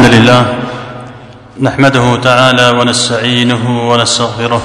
الحمد لله نحمده تعالى ونستعينه ونستغفره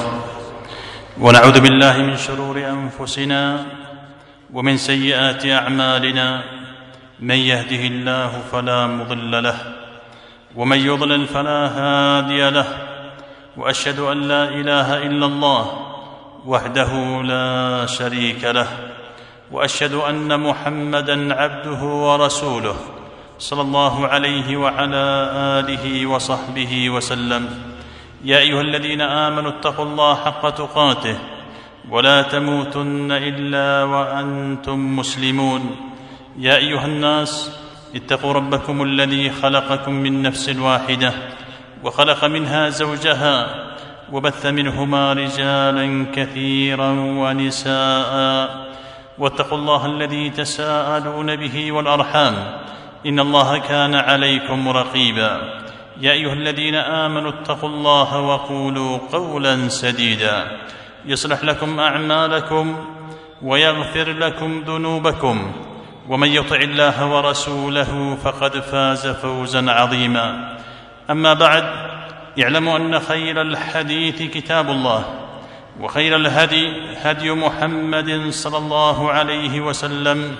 ونعوذ بالله من شرور أنفسنا ومن سيئات أعمالنا. من يهده الله فلا مضل له ومن يضلل فلا هادي له، وأشهد أن لا إله إلا الله وحده لا شريك له، وأشهد أن محمدًا عبده ورسوله صلى الله عليه وعلى آله وصحبه وسلم. يا أيها الذين آمنوا اتقوا الله حق تقاته ولا تموتن إلا وأنتم مسلمون. يا أيها الناس اتقوا ربكم الذي خلقكم من نفس واحدة وخلق منها زوجها وبث منهما رجالا كثيرا ونساء، واتقوا الله الذي تساءلون به والأرحام إن الله كان عليكم رقيبا. يا أيها الذين آمنوا اتقوا الله وقولوا قولا سديدا يصلح لكم أعمالكم ويغفر لكم ذنوبكم، ومن يطع الله ورسوله فقد فاز فوزا عظيما. أما بعد، اعلموا أن خير الحديث كتاب الله، وخير الهدي هدي محمد صلى الله عليه وسلم،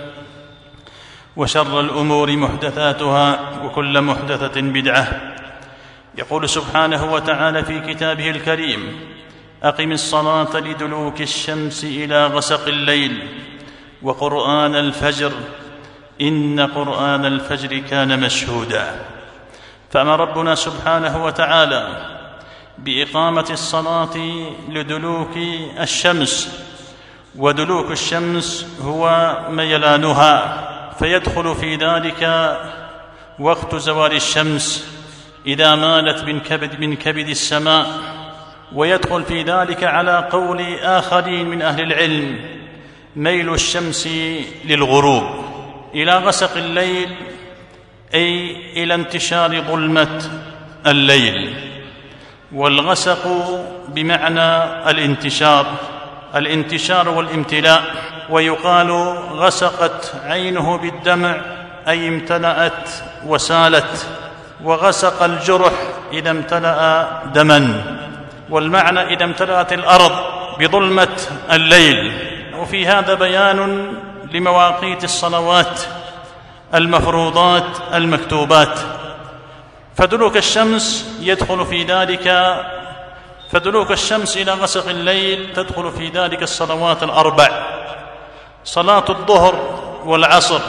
وشر الأمور محدثاتها وكل محدثة بدعة. يقول سبحانه وتعالى في كتابه الكريم: أقم الصلاة لدلوك الشمس إلى غسق الليل وقرآن الفجر إن قرآن الفجر كان مشهودا. فأمر ربنا سبحانه وتعالى بإقامة الصلاة لدلوك الشمس، ودلوك الشمس هو ميلانها، فيدخل في ذلك وقت زوال الشمس إذا مالت من كبد السماء، ويدخل في ذلك على قول آخرين من أهل العلم ميل الشمس للغروب إلى غسق الليل، أي إلى انتشار ظلمة الليل. والغسق بمعنى الانتشار والامتلاء، ويقال غسقت عينه بالدمع أي امتلأت وسالت، وغسق الجرح إذا امتلأ دما، والمعنى إذا امتلأت الأرض بظلمة الليل. وفي هذا بيان لمواقيت الصلوات المفروضات المكتوبات، فدلوك الشمس يدخل في ذلك، فدلوك الشمس إلى غسق الليل تدخل في ذلك الصلوات الأربع: صلاة الظهر والعصر،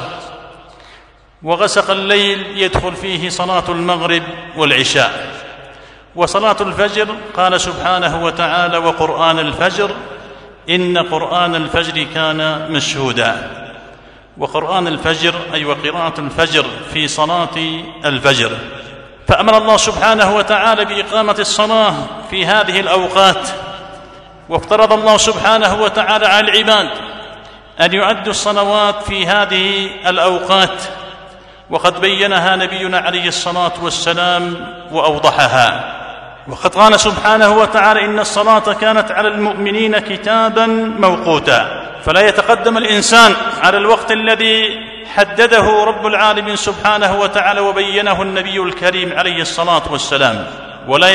وغسق الليل يدخل فيه صلاة المغرب والعشاء، وصلاة الفجر قال سبحانه وتعالى: وقرآن الفجر إن قرآن الفجر كان مشهودا. وقرآن الفجر أي وقراءة الفجر في صلاة الفجر. فأمر الله سبحانه وتعالى بإقامة الصلاة في هذه الأوقات، وافترض الله سبحانه وتعالى على العباد أن يؤدوا الصلوات في هذه الأوقات، وقد بينها نبينا عليه الصلاة والسلام وأوضحها. وقد قال سبحانه وتعالى: إن الصلاة كانت على المؤمنين كتابا موقوتا. فلا يتقدم الإنسان على الوقت الذي حدده رب العالمين سبحانه وتعالى وبينه النبي الكريم عليه الصلاة والسلام، ولا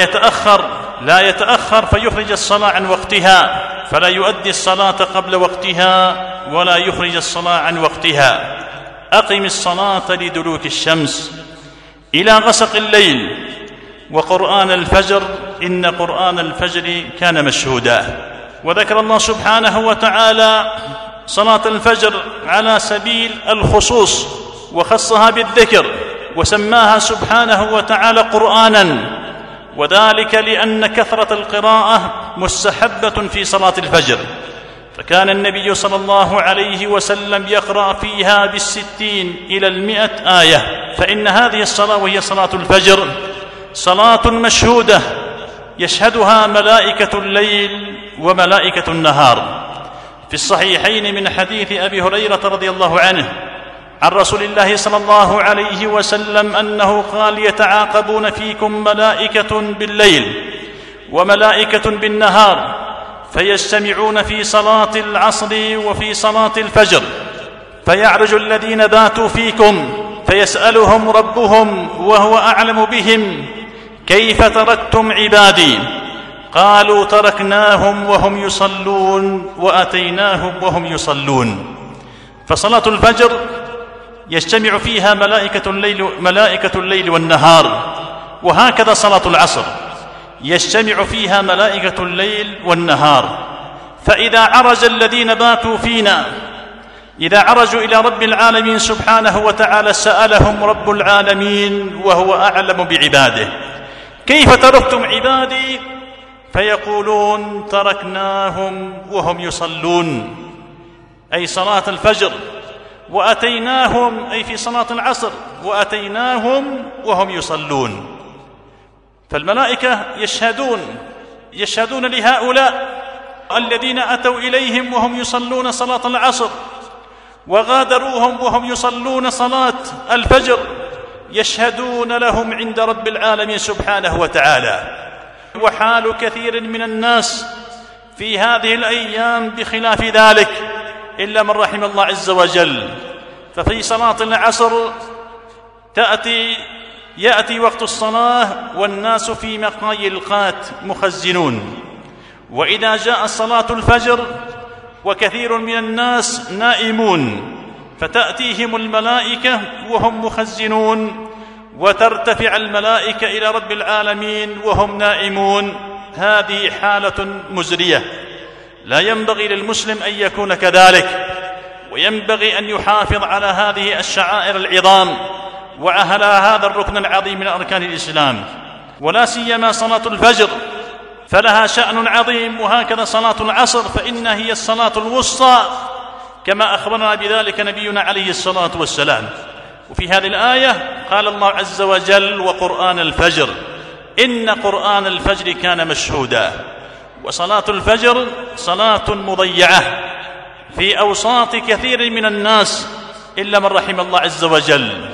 يتأخر فيخرج الصلاة عن وقتها، فلا يؤدي الصلاة قبل وقتها ولا يخرج الصلاة عن وقتها. أقم الصلاة لدلوك الشمس إلى غسق الليل وقرآن الفجر إن قرآن الفجر كان مشهودا. وذكر الله سبحانه وتعالى صلاة الفجر على سبيل الخصوص، وخصها بالذكر، وسماها سبحانه وتعالى قرآنا، وذلك لأن كثرة القراءة مستحبة في صلاة الفجر، فكان النبي صلى الله عليه وسلم يقرأ فيها 60 إلى 100 آية. فإن هذه الصلاة وهي صلاة الفجر صلاة مشهودة يشهدها ملائكة الليل وملائكة النهار. في الصحيحين من حديث أبي هريرة رضي الله عنه عن رسول الله صلى الله عليه وسلم أنه قال: يتعاقبون فيكم ملائكة بالليل وملائكة بالنهار، فيجتمعون في صلاة العصر وفي صلاة الفجر، فيعرج الذين باتوا فيكم فيسألهم ربهم وهو أعلم بهم: كيف تركتم عبادي؟ قالوا: تركناهم وهم يصلون وأتيناهم وهم يصلون. فصلاة الفجر يجتمع فيها ملائكة الليل والنهار، وهكذا صلاة العصر يجتمع فيها ملائكة الليل والنهار. فإذا عرج الذين باتوا فينا، إذا عرجوا إلى رب العالمين سبحانه وتعالى، سألهم رب العالمين وهو أعلم بعباده: كيف تركتم عبادي؟ فيقولون: تركناهم وهم يصلون، أي صلاة الفجر، وأتيناهم، أي في صلاة العصر، وأتيناهم وهم يصلون. فالملائكة يشهدون لهؤلاء الذين أتوا إليهم وهم يصلون صلاة العصر، وغادروهم وهم يصلون صلاة الفجر، يشهدون لهم عند رب العالمين سبحانه وتعالى. وحال كثير من الناس في هذه الأيام بخلاف ذلك، إلا من رحم الله عز وجل. ففي صلاة العصر يأتي وقت الصلاة والناس في مقايلقات مخزنون، وإذا جاء صلاة الفجر وكثير من الناس نائمون، فتأتيهم الملائكة وهم مخزنون، وترتفع الملائكة إلى رب العالمين وهم نائمون. هذه حالة مزرية، لا ينبغي للمسلم أن يكون كذلك، وينبغي أن يحافظ على هذه الشعائر العظام وعلى هذا الركن العظيم من أركان الإسلام، ولا سيما صلاة الفجر فلها شأن عظيم، وهكذا صلاة العصر فإنها هي الصلاة الوسطى، كما أخبرنا بذلك نبينا عليه الصلاة والسلام. وفي هذه الآية قال الله عز وجل: وقرآن الفجر إن قرآن الفجر كان مشهودا. وصلاة الفجر صلاة مضيعة في أوساط كثير من الناس، إلا من رحم الله عز وجل.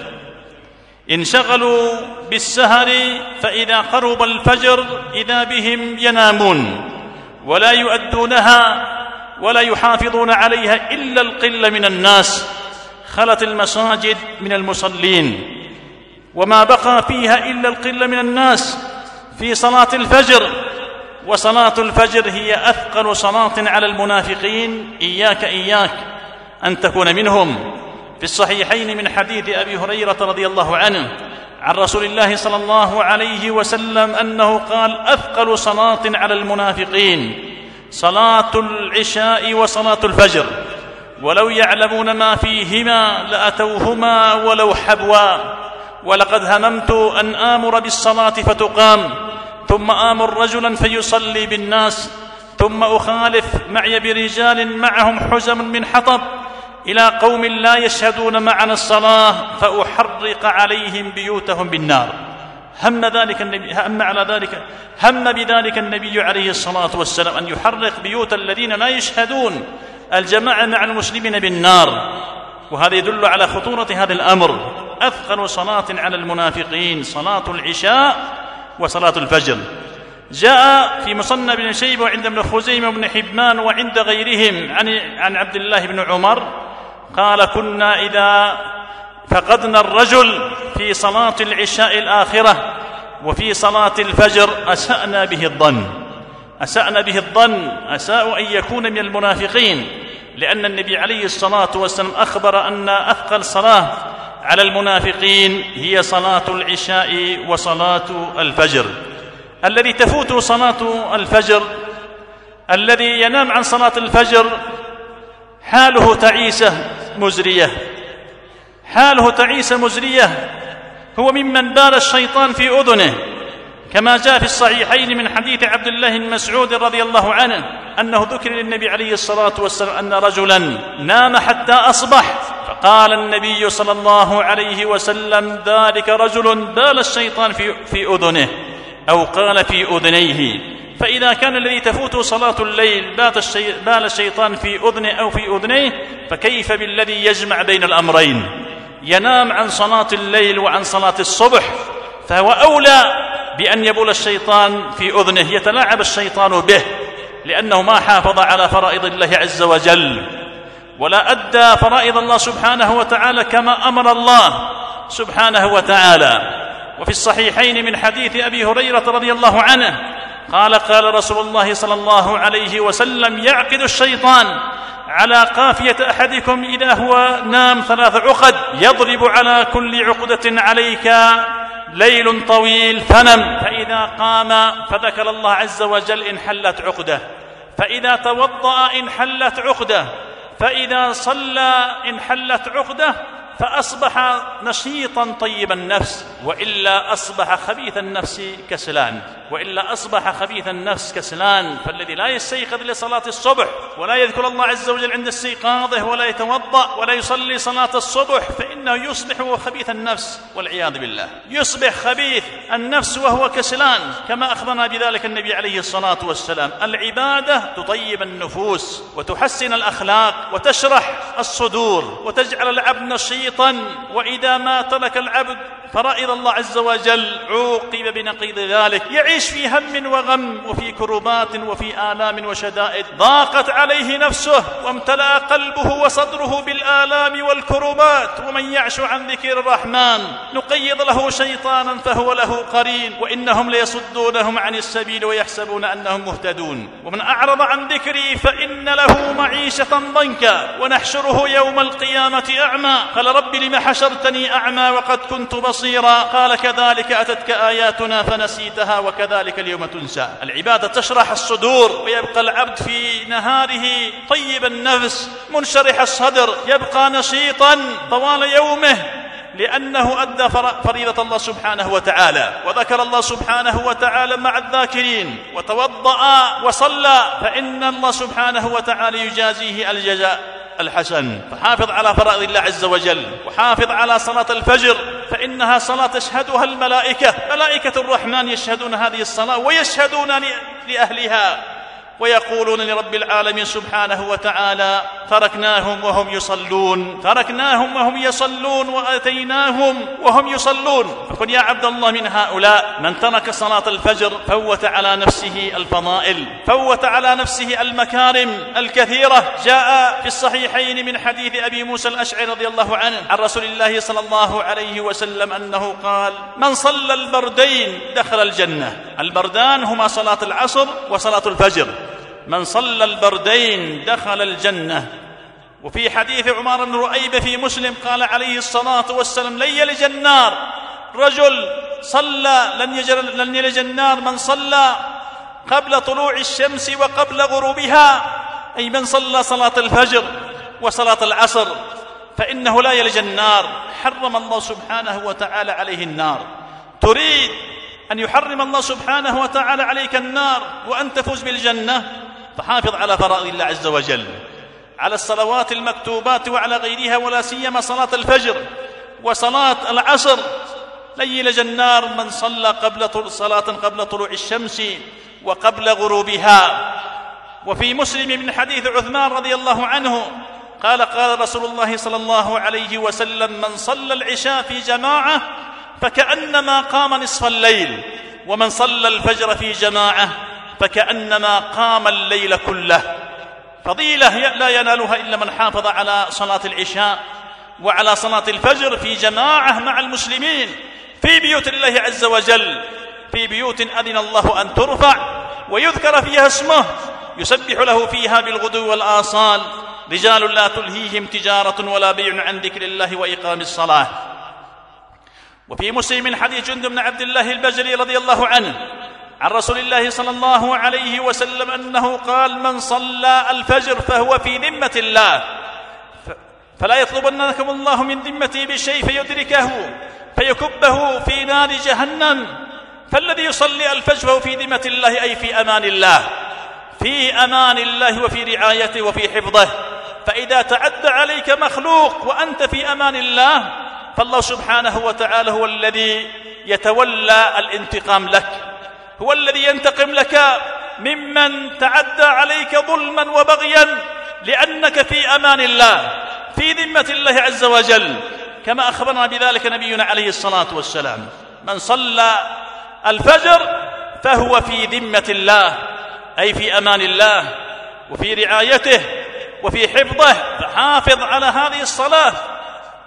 انشغلوا بالسهر، فإذا قرب الفجر إذا بهم ينامون ولا يؤدونها ولا يحافظون عليها إلا القلة من الناس. خلت المساجد من المصلين، وما بقى فيها إلا القلة من الناس في صلاة الفجر. وصلاة الفجر هي أثقل صلاة على المنافقين، إياك أن تكون منهم. في الصحيحين من حديث أبي هريرة رضي الله عنه عن رسول الله صلى الله عليه وسلم أنه قال: أثقل صلاة على المنافقين صلاة العشاء وصلاة الفجر، ولو يعلمون ما فيهما لأتوهما ولو حبوا. ولقد هممت أن آمر بالصلاة فتقام، ثم آمر رجلا فيصلي بالناس، ثم أخالف معي برجال معهم حزم من حطب إلى قوم لا يشهدون معنا الصلاة فأحرق عليهم بيوتهم بالنار. هم بذلك النبي عليه الصلاة والسلام أن يحرق بيوت الذين لا يشهدون الجماعة مع المسلمين بالنار. وهذا يدل على خطورة هذا الأمر. أثقل صلاة على المنافقين صلاة العشاء وصلاة الفجر. جاء في مصنف بن شيبة وعند ابن خزيمة وابن حبان وعند غيرهم عن عبد الله بن عمر قال: كنا إذا فقدنا الرجل في صلاة العشاء الآخرة وفي صلاة الفجر أسأنا به الظن، أساء أن يكون من المنافقين، لأن النبي عليه الصلاة والسلام أخبر أن أثقل صلاة على المنافقين هي صلاة العشاء وصلاة الفجر. الذي تفوت صلاة الفجر، الذي ينام عن صلاة الفجر، حاله تعيسة مزرية، هو ممن بال الشيطان في أذنه، كما جاء في الصحيحين من حديث عبد الله بن مسعود رضي الله عنه أنه ذكر للنبي عليه الصلاة والسلام أن رجلا نام حتى أصبح، فقال النبي صلى الله عليه وسلم: ذلك رجل بال الشيطان في أذنه، أو قال في أذنيه. فإذا كان الذي تفوت صلاة الليل بال الشيطان في أذنه أو في أذنيه، فكيف بالذي يجمع بين الأمرين، ينام عن صلاة الليل وعن صلاة الصبح؟ فهو أولى بأن يبول الشيطان في أذنه، يتلاعب الشيطان به، لأنه ما حافظ على فرائض الله عز وجل، ولا أدى فرائض الله سبحانه وتعالى كما أمر الله سبحانه وتعالى. وفي الصحيحين من حديث أبي هريرة رضي الله عنه قال قال رسول الله صلى الله عليه وسلم: يعقد الشيطان على قافية أحدكم إذا هو نام 3 عقد، يضرب على كل عقدة عليك ليل طويل فنم، فإذا قام فذكر الله عز وجل انحلت عقده، فإذا توضأ انحلت عقده، فإذا صلى انحلت عقده، فأصبح نشيطا طيب النفس، وإلا أصبح خبيث النفس كسلان، وإلا أصبح خبيث النفس كسلان. فالذي لا يستيقظ لصلاة الصبح ولا يذكر الله عز وجل عند استيقاظه ولا يتوضأ ولا يصلي صلاة الصبح فإنه يصبح خبيث النفس والعياذ بالله، يصبح خبيث النفس وهو كسلان، كما أخبرنا بذلك النبي عليه الصلاة والسلام. العبادة تطيب النفوس وتحسن الأخلاق وتشرح الصدور وتجعل العبد نشيطا، وإذا ما ترك العبد فرائض الله عز وجل عوقب بنقيض ذلك، يعيش في هم وغم وفي كربات وفي آلام وشدائد، ضاقت عليه نفسه وامتلأ قلبه وصدره بالآلام والكربات. ومن يعش عن ذكر الرحمن نقيض له شيطانا فهو له قرين وإنهم ليصدونهم عن السبيل ويحسبون أنهم مهتدون. ومن أعرض عن ذكري فإن له معيشة ضنكا ونحشره يوم القيامة أعمى. قال: رب لم حشرتني أعمى وقد كنت بصيرا. قال: كذلك أتتك آياتنا فنسيتها وكذلك اليوم تنسى. العبادة تشرح الصدور، ويبقى العبد في نهاره طيب النفس منشرح الصدر، يبقى نشيطا طوال يومه لأنه أدى فريضة الله سبحانه وتعالى، وذكر الله سبحانه وتعالى مع الذاكرين، وتوضأ وصلى، فإن الله سبحانه وتعالى يجازيه الجزاء الحسن. فحافظ على فرائض الله عز وجل، وحافظ على صلاة الفجر، فإنها صلاة تشهدها الملائكة، ملائكة الرحمن يشهدون هذه الصلاة ويشهدون لأهلها، ويقولون لرب العالمين سبحانه وتعالى: تركناهم وهم يصلون، تركناهم وهم يصلون وأتيناهم وهم يصلون. فكن يا عبد الله من هؤلاء من ترك صلاة الفجر فوت على نفسه الفضائل، فوت على نفسه المكارم الكثيرة. جاء في الصحيحين من حديث أبي موسى الأشعري رضي الله عنه عن رسول الله صلى الله عليه وسلم أنه قال: من صلى البردين دخل الجنة. البردان هما صلاة العصر وصلاة الفجر. من صلى البردين دخل الجنة. وفي حديث عمار بن رؤيبة في مسلم قال عليه الصلاة والسلام: لن يلج النار رجل صلى، لن يلج النار من صلى قبل طلوع الشمس وقبل غروبها، أي من صلى صلاة الفجر وصلاة العصر فإنه لا يلج النار. حرم الله سبحانه وتعالى عليه النار. تريد أن يحرم الله سبحانه وتعالى عليك النار وأن تفوز بالجنة؟ فحافظ على فرائض الله عز وجل، على الصلوات المكتوبات وعلى غيرها، ولا سيما صلاة الفجر وصلاة العصر. لن يلج النار من صلى صلاة قبل طلوع الشمس وقبل غروبها. وفي مسلم من حديث عثمان رضي الله عنه قال: قال رسول الله صلى الله عليه وسلم: من صلى العشاء في جماعة فكأنما قام نصف الليل، ومن صلى الفجر في جماعة فكأنما قام الليل كله. فضيلة لا ينالها إلا من حافظ على صلاة العشاء وعلى صلاة الفجر في جماعة مع المسلمين في بيوت الله عز وجل، في بيوت أذن الله أن ترفع ويذكر فيها اسمه، يسبح له فيها بالغدو والآصال، رجال لا تلهيهم تجارة ولا بيع عن ذكر الله وإقام الصلاة. وفي مسلم من حديث جندب بن عبد الله البجلي رضي الله عنه عن رسول الله صلى الله عليه وسلم أنه قال: من صلى الفجر فهو في ذمة الله، فلا يطلبنكم الله من ذمته بشيء فيدركه فيكبه في نار جهنم. فالذي يصلي الفجر فهو في ذمة الله، أي في أمان الله، في أمان الله وفي رعايته وفي حفظه. فإذا تعدى عليك مخلوق وأنت في أمان الله فالله سبحانه وتعالى هو الذي يتولى الانتقام لك، هو الذي ينتقم لك ممن تعدى عليك ظلما وبغيا، لأنك في أمان الله، في ذمة الله عز وجل، كما أخبرنا بذلك نبينا عليه الصلاة والسلام: من صلى الفجر فهو في ذمة الله، أي في أمان الله وفي رعايته وفي حفظه. فحافظ على هذه الصلاة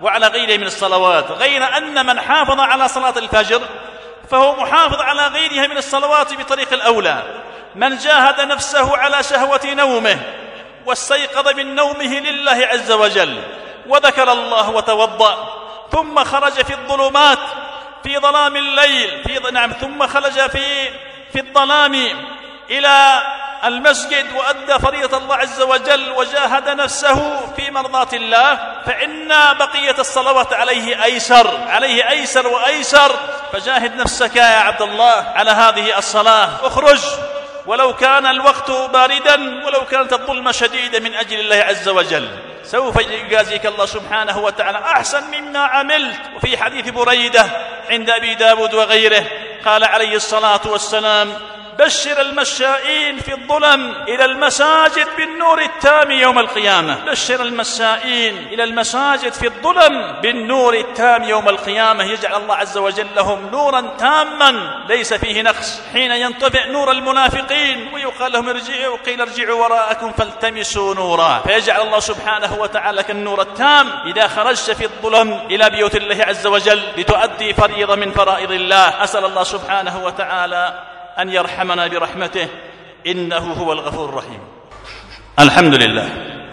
وعلى غيره من الصلوات، غير أن من حافظ على صلاة الفجر فهو محافظ على غيرها من الصلوات بطريق الأولى. من جاهد نفسه على شهوة نومه واستيقظ من نومه لله عز وجل وذكر الله وتوضأ، ثم خرج في الظلمات في ظلام الليل ثم خرج في الظلام إلى المسجد وأدى فريضة الله عز وجل وجاهد نفسه في مرضاة الله، فإن بقية الصلوات عليه أيسر وأيسر. فجاهد نفسك يا عبد الله على هذه الصلاة، اخرج ولو كان الوقت باردا ولو كانت الظلمة شديدة من أجل الله عز وجل، سوف يجازيك الله سبحانه وتعالى أحسن مما عملت. وفي حديث بريدة عند أبي داود وغيره قال عليه الصلاة والسلام: بشر المشائين في الظلم إلى المساجد بالنور التام يوم القيامة. بشر المشائين إلى المساجد في الظلم بالنور التام يوم القيامة، يجعل الله عز وجل لهم نورا تاما ليس فيه نقص. حين ينطفئ نور المنافقين ويقال لهم ارجعوا، قيل ارجعوا وراءكم فالتمسوا نورا، فيجعل الله سبحانه وتعالى كالنور التام إذا خرجت في الظلم إلى بيوت الله عز وجل لتؤدي فريضة من فرائض الله. أسأل الله سبحانه وتعالى أن يرحمنا برحمته إنه هو الغفور الرحيم. الحمد لله،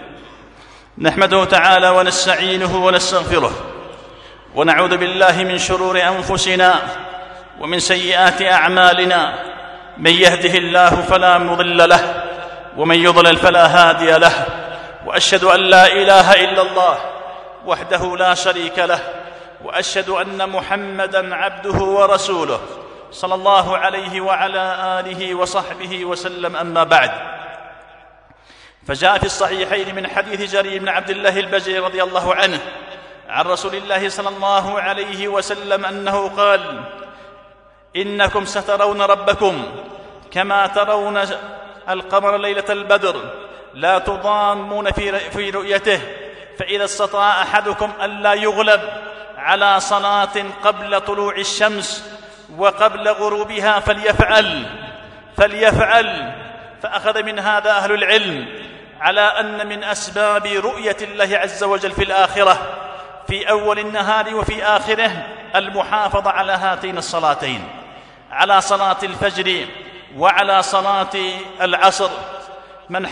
نحمده تعالى ونستعينه ونستغفره، ونعوذ بالله من شرور أنفسنا ومن سيئات أعمالنا. من يهده الله فلا مضل له ومن يضلل فلا هادي له، وأشهد أن لا إله إلا الله وحده لا شريك له، وأشهد أن محمدًا عبده ورسوله صلى الله عليه وعلى آله وصحبه وسلم. أما بعد، فجاء في الصحيحين من حديث جرير بن عبد الله البجلي رضي الله عنه عن رسول الله صلى الله عليه وسلم أنه قال: إنكم سترون ربكم كما ترون القمر ليلة البدر لا تضامون في رؤيته، فإذا استطاع أحدكم ألا يغلب على صلاة قبل طلوع الشمس وقبل غروبها فليفعل. فأخذ من هذا أهل العلم على أن من أسباب رؤية الله عز وجل في الآخرة في أول النهار وفي آخره المحافظة على هاتين الصلاتين، على صلاة الفجر وعلى صلاة العصر. من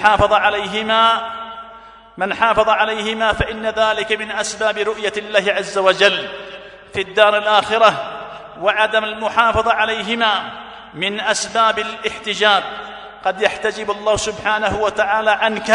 حافظ عليهما فإن ذلك من أسباب رؤية الله عز وجل في الدار الآخرة، وعدم المحافظة عليهما من أسباب الاحتجاب. قد يحتجب الله سبحانه وتعالى عنك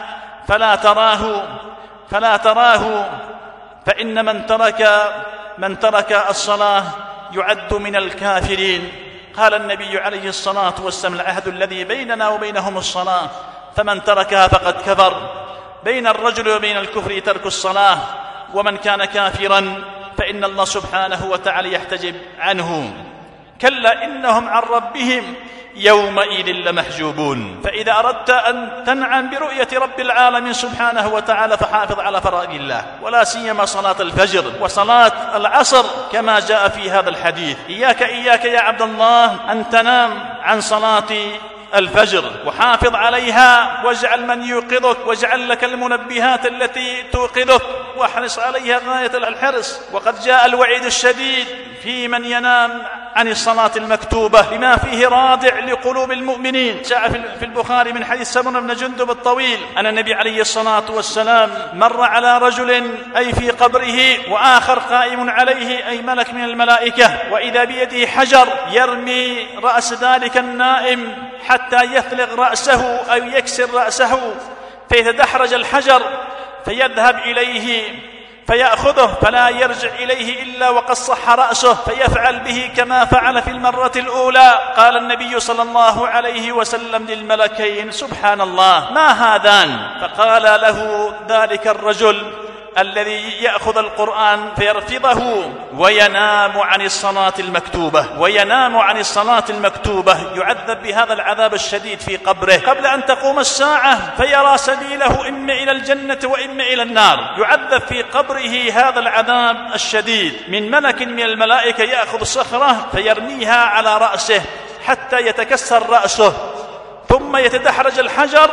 فلا تراه، فإن من ترك الصلاة يعد من الكافرين. قال النبي عليه الصلاة والسلام: العهد الذي بيننا وبينهم الصلاة، فمن تركها فقد كفر. بين الرجل وبين الكفر ترك الصلاة، ومن كان كافرا فإن الله سبحانه وتعالى يحتجب عنه. كلا إنهم عن ربهم يومئذ لمحجوبون. فإذا أردت أن تنعم برؤية رب العالمين سبحانه وتعالى فحافظ على فرائض الله، ولا سيما صلاة الفجر وصلاة العصر كما جاء في هذا الحديث. إياك يا عبد الله أن تنام عن صلاة الفجر، وحافظ عليها، واجعل من يوقظك، واجعل لك المنبهات التي توقظك، واحرص عليها غاية الحرص. وقد جاء الوعيد الشديد في من ينام عن الصلاة المكتوبة بما فيه رادع لقلوب المؤمنين. جاء في البخاري من حديث سمرة بن جندب الطويل أن النبي عليه الصلاة والسلام مر على رجل أي في قبره وآخر قائم عليه أي ملك من الملائكة، وإذا بيده حجر يرمي رأس ذلك النائم حتى يثلغ رأسه أو يكسر رأسه، فيتدحرج الحجر فيذهب إليه فيأخذه فلا يرجع إليه إلا وقد صح رأسه، فيفعل به كما فعل في المرة الأولى. قال النبي صلى الله عليه وسلم للملكين: سبحان الله، ما هذان؟ فقال له ذلك الرجل الذي يأخذ القرآن فيرفضه وينام عن الصلاة المكتوبة يعذب بهذا العذاب الشديد في قبره قبل أن تقوم الساعة، فيرى سبيله إما إلى الجنة وإما إلى النار. يعذب في قبره هذا العذاب الشديد من ملك من الملائكة يأخذ صخرة فيرميها على رأسه حتى يتكسر رأسه، ثم يتدحرج الحجر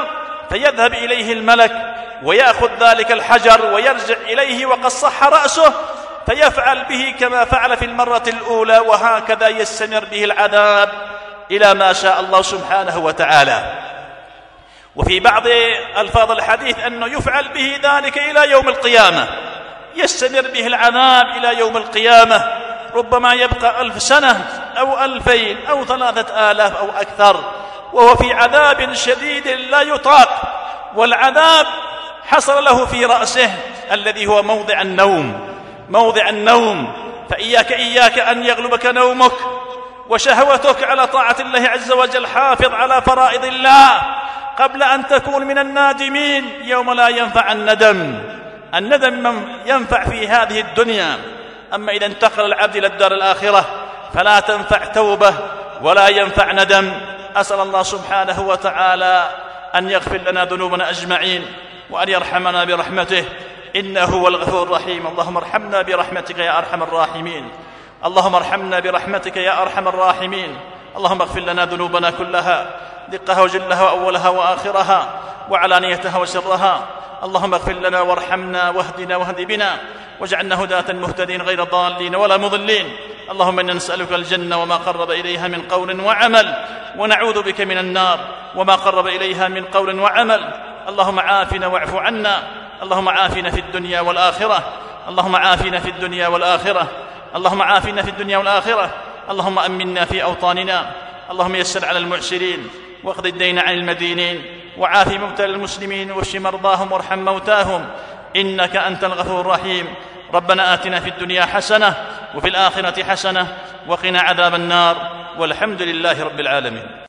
فيذهب إليه الملك ويأخذ ذلك الحجر ويرجع إليه وقد صح رأسه، فيفعل به كما فعل في المرة الأولى، وهكذا يستمر به العذاب إلى ما شاء الله سبحانه وتعالى. وفي بعض ألفاظ الحديث أنه يفعل به ذلك إلى يوم القيامة، يستمر به العذاب إلى يوم القيامة، ربما يبقى 1000 سنة أو 2000 أو 3000 أو أكثر، وهو في عذاب شديد لا يطاق. والعذاب حصل له في رأسه الذي هو موضع النوم. فإياك أن يغلبك نومك وشهوتك على طاعة الله عز وجل. حافظ على فرائض الله قبل أن تكون من النادمين يوم لا ينفع الندم ينفع في هذه الدنيا، أما إذا انتقل العبد إلى الدار الآخرة فلا تنفع توبة ولا ينفع ندم. أسأل الله سبحانه وتعالى أن يغفر لنا ذنوبنا أجمعين وأن يرحمنا برحمته، إنه هو الغفور الرحيم. اللهم ارحمنا برحمتك يا أرحم الراحمين، اللهم ارحمنا برحمتك يا أرحم الراحمين. اللهم اغفر لنا ذنوبنا كلها، دقها وجلها وأولها وآخرها وعلانيتها وسرها. اللهم اغفر لنا وارحمنا واهدنا واهد بنا واجعلنا هداة مهتدين غير ضالين ولا مضلين. اللهم إنا نسألك الجنة وما قرب إليها من قول وعمل، ونعوذ بك من النار وما قرب إليها من قول وعمل. اللهم عافنا واعف عنا، اللهم عافنا في الدنيا والآخرة، اللهم عافنا في الدنيا والآخرة، اللهم عافنا في الدنيا والآخرة. اللهم أمنا في أوطاننا، اللهم يسر على المعسرين واقض الدين عن المدينين، وعاف مبتلى المسلمين واشف مرضاهم وارحم موتاهم، إنك أنت الغفور الرحيم. ربنا آتنا في الدنيا حسنة وفي الآخرة حسنة وقنا عذاب النار، والحمد لله رب العالمين.